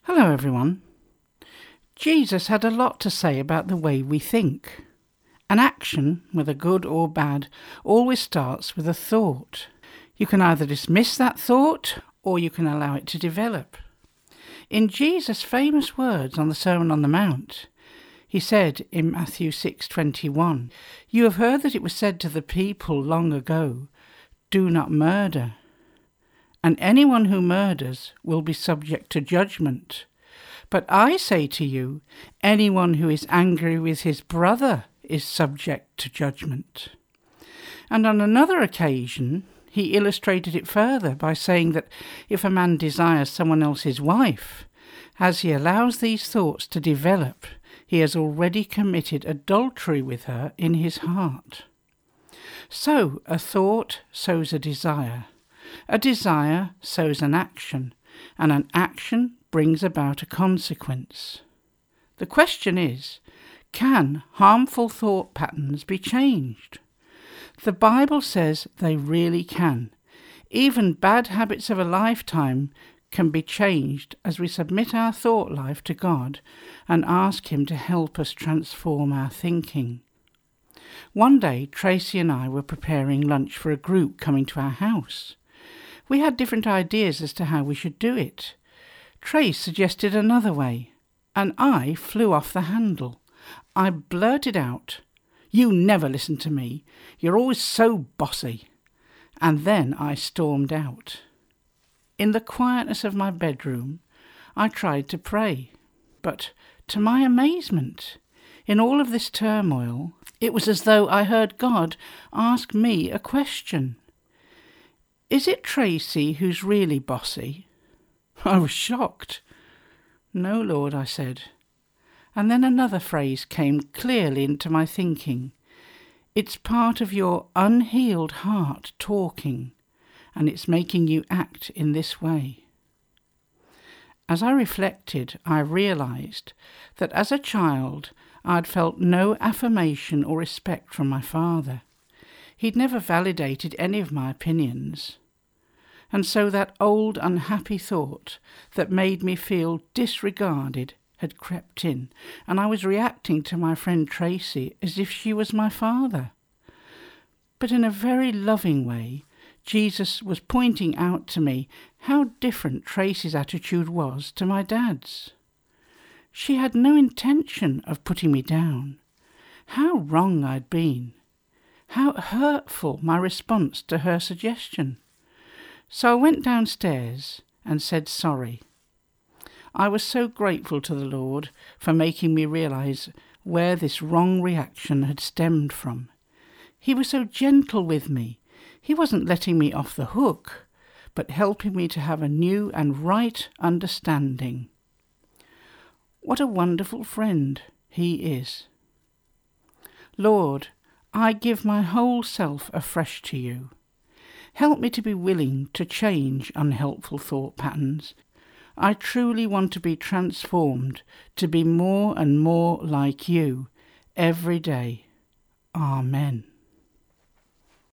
Hello everyone. Jesus had a lot to say about the way we think. An action, whether good or bad, always starts with a thought. You can either dismiss that thought or you can allow it to develop. In Jesus' famous words on the Sermon on the Mount, he said in Matthew 6:21, "You have heard that it was said to the people long ago, 'Do not murder.' And anyone who murders will be subject to judgment. But I say to you, anyone who is angry with his brother is subject to judgment." And on another occasion, he illustrated it further by saying that if a man desires someone else's wife, as he allows these thoughts to develop, he has already committed adultery with her in his heart. So a thought sows a desire sows an action, and an action brings about a consequence. The question is, can harmful thought patterns be changed? The Bible says they really can. Even bad habits of a lifetime can be changed as we submit our thought life to God and ask Him to help us transform our thinking. One day, Tracy and I were preparing lunch for a group coming to our house. We had different ideas as to how we should do it. Trace suggested another way, and I flew off the handle. I blurted out, "You never listen to me. You're always so bossy." And then I stormed out. In the quietness of my bedroom, I tried to pray, but to my amazement, in all of this turmoil, it was as though I heard God ask me a question. "Is it Tracy who's really bossy?" I was shocked. "No, Lord," I said. And then another phrase came clearly into my thinking. "It's part of your unhealed heart talking, and it's making you act in this way." As I reflected, I realized that as a child, I'd felt no affirmation or respect from my father. He'd never validated any of my opinions. And so that old unhappy thought that made me feel disregarded had crept in, and I was reacting to my friend Tracy as if she was my father. But in a very loving way, Jesus was pointing out to me how different Tracy's attitude was to my dad's. She had no intention of putting me down. How wrong I'd been. How hurtful my response to her suggestion. So I went downstairs and said sorry. I was so grateful to the Lord for making me realize where this wrong reaction had stemmed from. He was so gentle with me. He wasn't letting me off the hook, but helping me to have a new and right understanding. What a wonderful friend He is. Lord, I give my whole self afresh to You. Help me to be willing to change unhelpful thought patterns. I truly want to be transformed to be more and more like You every day. Amen.